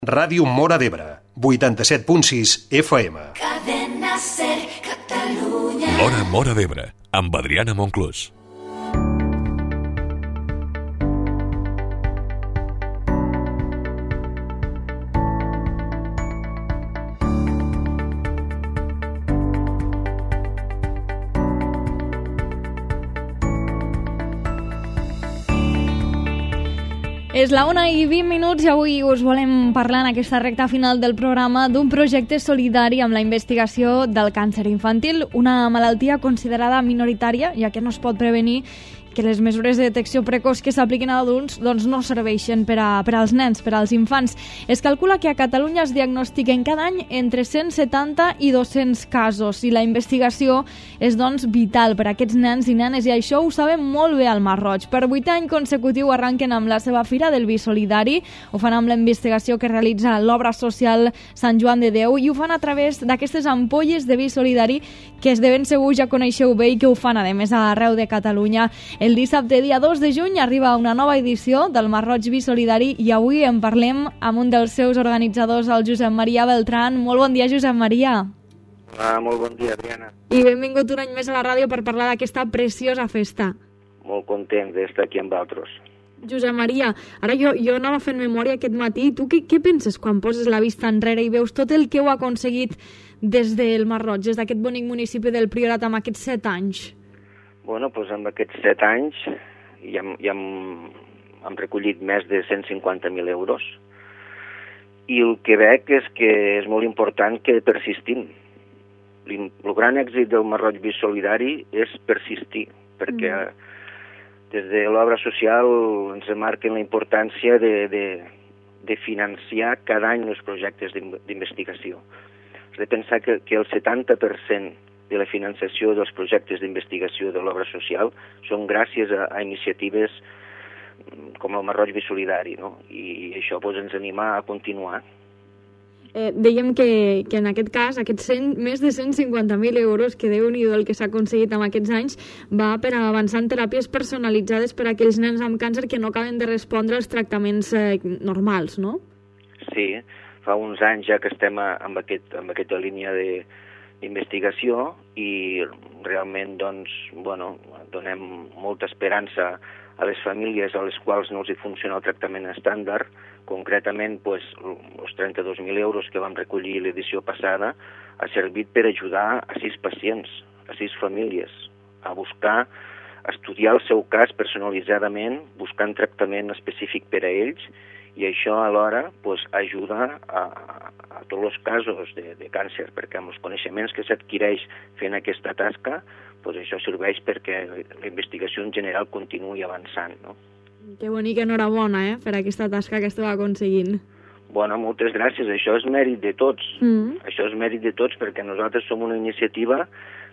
Ràdio Móra d'Ebre, 87.6 FM. Cadena Ser, Catalunya. L'Hora Móra d'Ebre, amb Adriana Monclús. És la 1:20 i avui us volem parlar en aquesta recta final del programa d'un projecte solidari amb la investigació del càncer infantil, una malaltia considerada minoritària, ja que no es pot prevenir, que les mesures de detecció precoç que s'apliquen a adults doncs no serveixen per als nens, per als infants. Es calcula que a Catalunya es diagnostiquen cada any entre 170 i 200 casos i la investigació és doncs vital per a aquests nens i nenes i això ho sabem molt bé al Masroig. Per 8 any consecutiu arranquen amb la seva Fira del Vi Solidari, ho fan amb la investigació que realitza l'obra social Sant Joan de Déu i ho fan a través d'aquestes ampolles de vi solidari que de ben segur ja coneixeu bé i que ho fan a més arreu de Catalunya. El dissabte, dia 2 de juny, arriba una nova edició del Masroig Vi Solidari i avui en parlem amb un dels seus organitzadors, el Josep Maria Beltran. Molt bon dia, Josep Maria. Molt bon dia, Adriana. I benvingut un any més a la ràdio per parlar d'aquesta preciosa festa. Molt content d'estar aquí amb vosaltres. Josep Maria, ara jo anava fent memòria aquest matí. Tu què penses quan poses la vista enrere i veus tot el que heu aconseguit des del Masroig, des d'aquest bonic municipi del Priorat amb aquests 7 anys? Bueno, doncs amb aquests 7 anys ja hem recollit més de 150.000 euros i el que veig és que és molt important que persistim. El gran èxit del Masroig Vi Solidari és persistir, perquè des de l'obra social ens marquen la importància de financiar cada any els projectes d'investigació. Has de pensar que el 70% de la finançació dels projectes d'investigació de l'obra social són gràcies a iniciatives com el Masroig Vi Solidari, no? I això ens anima a continuar. Dèiem que en aquest cas, aquests més de 150.000 euros, que Déu-n'hi-do el que s'ha aconseguit en aquests anys, va per avançar en teràpies personalitzades per a aquells nens amb càncer que no acaben de respondre als tractaments normals, no? Sí, fa uns anys ja que estem amb aquesta línia d'investigació i realment donem molta esperança a les famílies a les quals no els funciona el tractament estàndard. Concretament, els 32.000 euros que vam recollir l'edició passada ha servit per ajudar a 6 pacients, a 6 famílies, a estudiar el seu cas personalitzadament, buscant tractament específic per a ells, i això alhora ajuda a tots els casos de càncer, perquè amb els coneixements que s'adquireix fent aquesta tasca, això serveix perquè la investigació en general continuï avançant, no? Que bonic, enhorabona, per aquesta tasca que esteu aconseguint. Bueno, moltes gràcies, això és mèrit de tots. Això és mèrit de tots perquè nosaltres som una iniciativa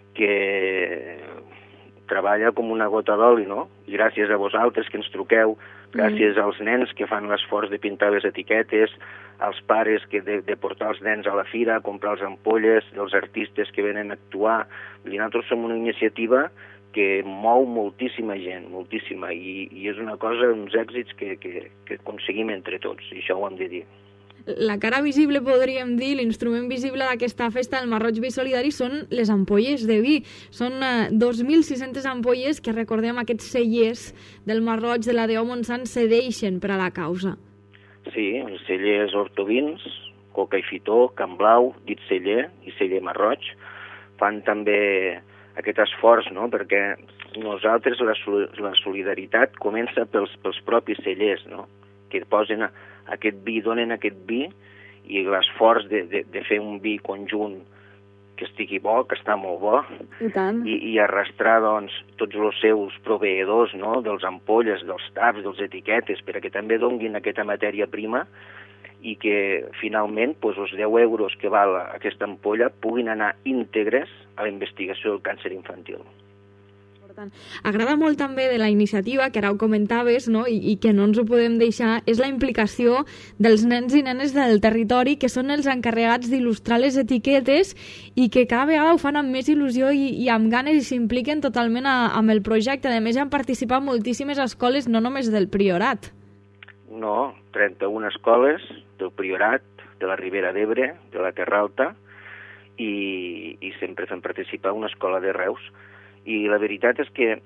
que treballa com una gota d'oli, no? I gràcies a vosaltres que ens truqueu, gràcies als nens que fan l'esforç de pintar les etiquetes, als pares que de portar els nens a la fira, a comprar les ampolles, dels artistes que venen a actuar. Nosaltres som una iniciativa que mou moltíssima gent, moltíssima, i és una cosa, uns èxits que aconseguim entre tots, i això ho hem de dir. La cara visible, podríem dir, l'instrument visible d'aquesta festa del Masroig Vi Solidari són les ampolles de vi. Són 2.600 ampolles que, recordem, aquests cellers del Masroig de la D.O. Montsant cedeixen per a la causa. Sí, els cellers Hortovins, Coca i Fitó, Can Blau, Dit Celler i Celler Masroig fan també aquest esforç, no? Perquè nosaltres la solidaritat comença pels propis cellers, no? Que posen aquest vi, donen aquest vi, i l'esforç de fer un vi conjunt que estigui bo, que està molt bo, i arrastrar tots els seus proveïdors, no? Dels ampolles, dels taps, dels etiquetes, perquè també donin aquesta matèria prima i que finalment els 10 euros que val aquesta ampolla puguin anar íntegres a la investigació del càncer infantil. Agrada molt també de la iniciativa, que ara ho comentaves, no? I que no ens ho podem deixar, és la implicació dels nens i nenes del territori, que són els encarregats d'il·lustrar les etiquetes i que cada vegada ho fan amb més il·lusió i amb ganes i s'impliquen totalment amb el projecte. A més, han participat moltíssimes escoles, no només del Priorat. No, 31 escoles del Priorat, de la Ribera d'Ebre, de la Terra Alta, i sempre fem participar una escola de Reus. I la veritat és que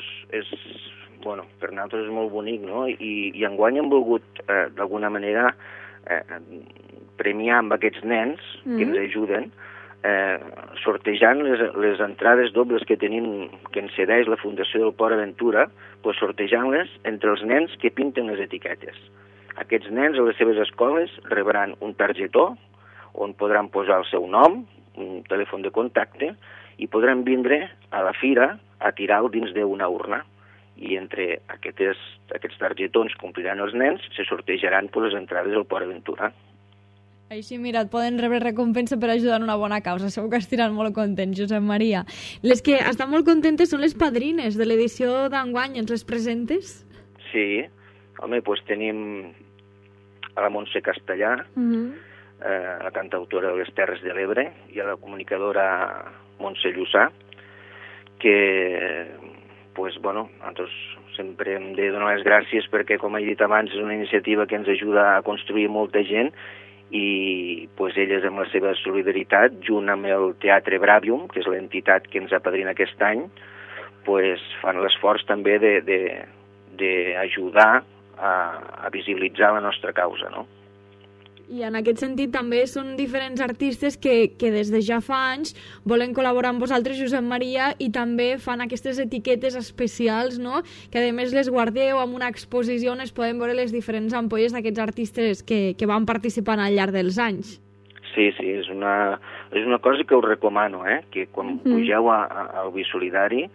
per nosaltres és molt bonic, no? I enguany hem volgut, d'alguna manera, premiar amb aquests nens que ens ajuden, sortejant les entrades dobles que tenim, que ens cedeix la Fundació del Port Aventura, doncs sortejant-les entre els nens que pinten les etiquetes. Aquests nens a les seves escoles rebran un targetó on podran posar el seu nom, un telèfon de contacte, i podran vindre a la fira a tirar-ho dins d'una urna. I entre aquests targetons que ompliran els nens se sortejaran les entrades al Port Aventura. Així, mira, et poden rebre recompensa per ajudar en una bona causa. Segur que estiran molt contents, Josep Maria. Les que estan molt contentes són les padrines de l'edició d'enguany. Ens les presentes? Sí. Home, doncs tenim a la Montse Castellà, la cantautora de les Terres de l'Ebre, i a la comunicadora Montse Llussà, que, nosaltres sempre hem de donar les gràcies perquè, com he dit abans, és una iniciativa que ens ajuda a construir molta gent, i elles amb la seva solidaritat, junt amb el Teatre Bravium, que és l'entitat que ens apadrina aquest any, fan l'esforç també d'ajudar a visibilitzar la nostra causa, no? I en aquest sentit també són diferents artistes que des de ja fa anys volen col·laborar amb vosaltres, Josep Maria, i també fan aquestes etiquetes especials, no? Que a més les guardeu amb una exposició on es poden veure les diferents ampolles d'aquests artistes que van participant al llarg dels anys. Sí, és una cosa que us recomano, que quan pugeu al Bisolidari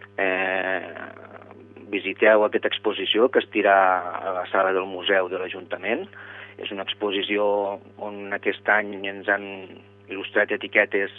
visiteu aquesta exposició que es tira a la sala del museu de l'Ajuntament. És una exposició on aquest any ens han il·lustrat etiquetes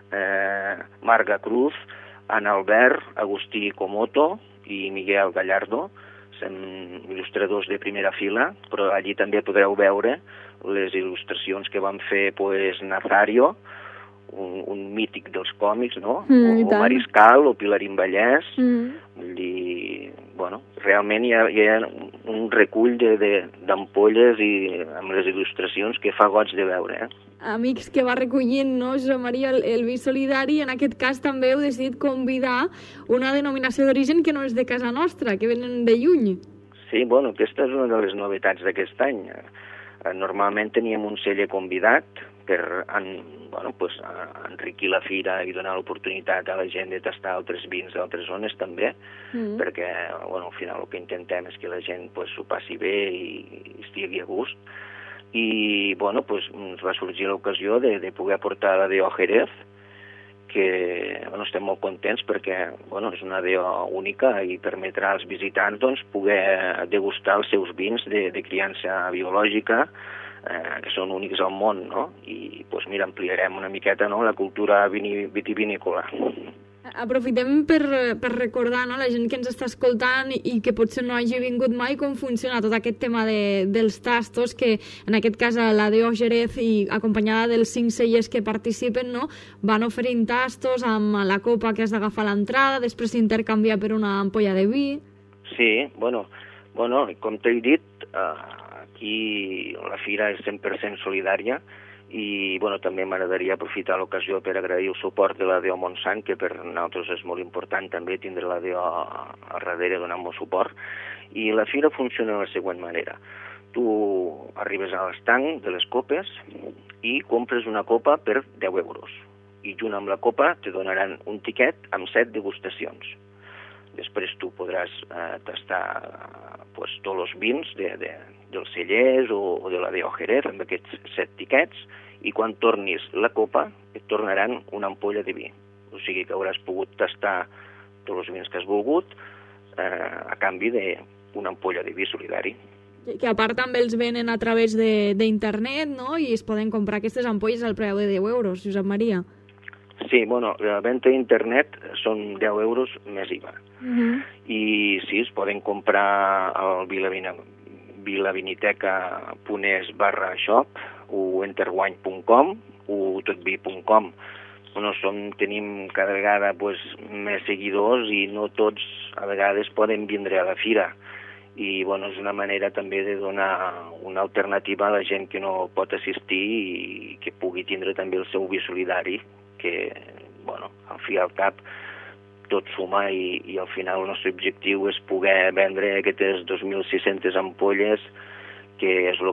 Marga Cruz, Ana Albert, Agustí Comoto i Miguel Gallardo. Som il·lustradors de primera fila, però allí també podreu veure les il·lustracions que van fer Nazario, un mític dels còmics, no? O Mariscal, o Pilarín Vallès. Vull dir, realment hi ha un recull d'ampolles i amb les il·lustracions que fa goig de veure. Amics que va recollint, no, Josep Maria, el Bisolidari, en aquest cas també heu decidit convidar una denominació d'origen que no és de casa nostra, que venen de lluny. Sí, aquesta és una de les novetats d'aquest any. Normalment teníem un celler convidat per enriquir la fira i donar l'oportunitat a la gent de tastar altres vins d'altres zones també, perquè al final el que intentem és que la gent s'ho passi bé i estigui a gust. I ens va sorgir l'ocasió de poder portar la DO Jerez, que estem molt contents perquè és una DO única i permetrà als visitants poder degustar els seus vins de criança biològica, que són únics al món, no? I, ampliarem una miqueta la cultura vitivinícola. Aprofitem per recordar, no, la gent que ens està escoltant i que potser no hagi vingut mai, com funciona tot aquest tema dels tastos, que en aquest cas la DO Jerez, i acompanyada dels 5 cellers que participen, no, van oferint tastos amb la copa que has d'agafar a l'entrada, després s'intercanvia per una ampolla de vi. Sí, com t'he dit, aquí la fira és 100% solidària, i també m'agradaria aprofitar l'ocasió per agrair el suport de la DO Montsant, que per nosaltres és molt important també tindre la DO al darrere donant-nos suport. I la fira funciona de la següent manera. Tu arribes a l'estanc de les copes i compres una copa per 10 euros. I junt amb la copa te donaran un tiquet amb 7 degustacions. Després tu podràs tastar tots els vins dels cellers o de la DO Jerez amb aquests 7 tiquets, i quan tornis la copa et tornaran una ampolla de vi. O sigui que hauràs pogut tastar tots els vins que has volgut a canvi d'una ampolla de vi solidari. Que a part també els venen a través d'internet, no? I es poden comprar aquestes ampolles al preu de 10 euros, Josep Maria. Sí, la venda d'internet són 10 euros més IVA. I sí, es poden comprar al vilaviniteca.es/shop o enterwine.com o totvi.com. Tenim cada vegada més seguidors i no tots a vegades poden vindre a la fira. i bueno, és una manera també de donar una alternativa a la gent que no pot assistir i que pugui tindre també el seu vi solidari, que bueno, al fi i al cap tot suma i al final el nostre objectiu és poder vendre aquestes 2.600 ampolles, que és el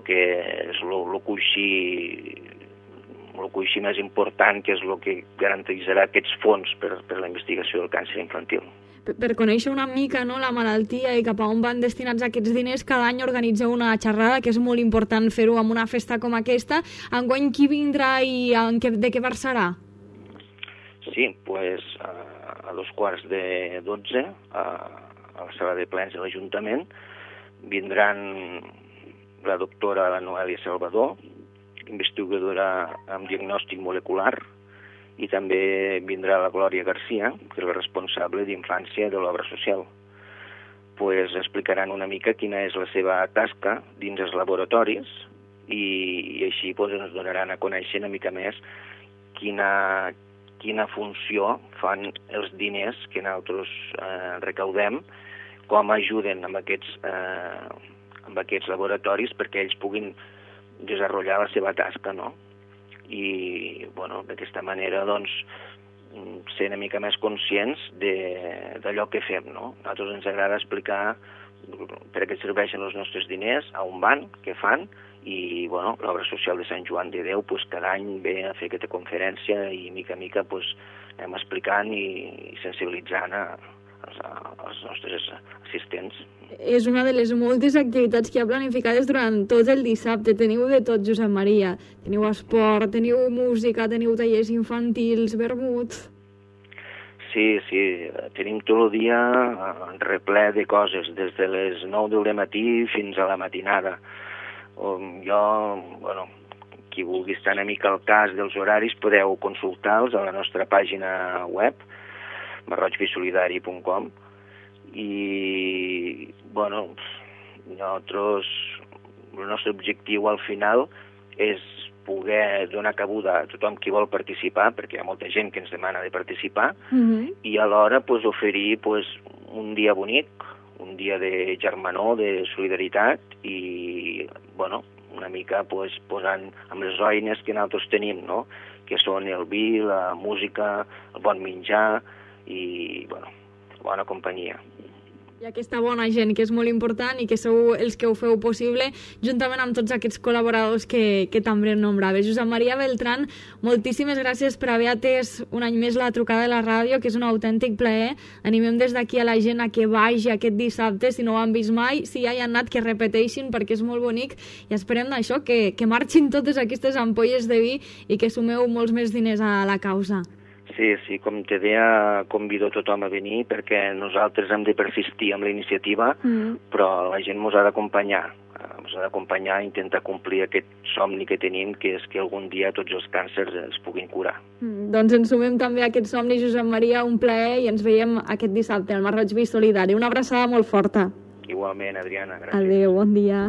coixí més important, que és el que garantirà aquests fons per la investigació del càncer infantil. Per conèixer una mica, no, la malaltia i cap a on van destinats aquests diners, cada any organitzeu una xerrada, que és molt important fer-ho amb una festa com aquesta. Enguany qui vindrà i de què versarà? Sí, doncs a 11:15 a la sala de plens de l'Ajuntament vindran la doctora Noelia Salvador, investigadora amb diagnòstic molecular, i també vindrà la Glòria Garcia, que és la responsable d'infància de l'obra social. Pues explicaran una mica quina és la seva tasca dins els laboratoris i així pues, ens donaran a conèixer una mica més quina funció fan els diners que nosaltres recaudem, com ajuden amb aquests laboratoris perquè ells puguin desenvolupar la seva tasca, no? I bueno, d'aquesta manera doncs, ser una mica més conscients d'allò que fem, no? A nosaltres ens agrada explicar per a què serveixen els nostres diners, a on van, què fan, i bueno, l'obra social de Sant Joan de Déu pues, cada any ve a fer aquesta conferència i mica a mica pues, anem explicant i sensibilitzant els nostres assistents. És una de les moltes activitats que hi ha planificades durant tot el dissabte. Teniu de tot, Josep Maria. Teniu esport, teniu música, teniu tallers infantils, vermut... Sí, tenim tot el dia replè de coses, des de les 9 del matí fins a la matinada. Qui vulgui estar una mica al cas dels horaris podeu consultar-los a la nostra pàgina web, marroigvisolidari.com, i el nostre objectiu al final és poder donar cabuda a tothom qui vol participar, perquè hi ha molta gent que ens demana de participar, i alhora oferir un dia bonic, un dia de germanor, de solidaritat, i una mica posant amb les eines que nosaltres tenim, no? Que són el vi, la música, el bon menjar i bona companyia. I aquesta bona gent, que és molt important i que sou els que ho feu possible, juntament amb tots aquests col·laboradors que també nombraves. Josep Maria Beltrán, moltíssimes gràcies per haver atès un any més la trucada de la ràdio, que és un autèntic plaer. Animem des d'aquí a la gent a que vagi aquest dissabte, si no ho han vist mai, si ja hi han anat, que repeteixin, perquè és molt bonic, i esperem d'això, que marxin totes aquestes ampolles de vi i que sumeu molts més diners a la causa. Sí, com te deia, convido tothom a venir perquè nosaltres hem de persistir amb la iniciativa, però la gent ens ha d'acompanyar a intentar complir aquest somni que tenim, que és que algun dia tots els càncers es puguin curar. Doncs ens sumem també a aquest somni, Josep Maria, un plaer, i ens veiem aquest dissabte al Marroig Vi Solidari. Una abraçada molt forta. Igualment, Adriana, gràcies. Adéu, bon dia.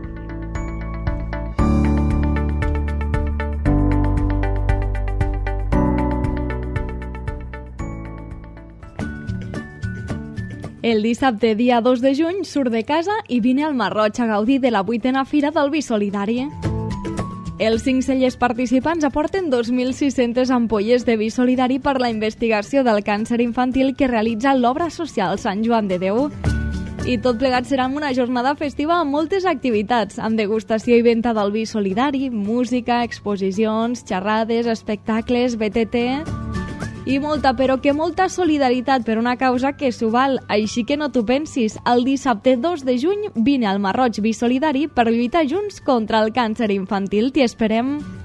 El dissabte, dia 2 de juny, surt de casa i vine al Marroig a gaudir de la 8a Fira del Vi Solidari. Els 5 cellers participants aporten 2.600 ampolles de vi solidari per la investigació del càncer infantil que realitza l'obra social Sant Joan de Déu. I tot plegat serà una jornada festiva amb moltes activitats, amb degustació i venda del vi solidari, música, exposicions, xerrades, espectacles, BTT... I molta, però que molta solidaritat per una causa que s'ho val. Així que no t'ho pensis, el dissabte 2 de juny vine al Marroig Vi Solidari per lluitar junts contra el càncer infantil. T'hi esperem.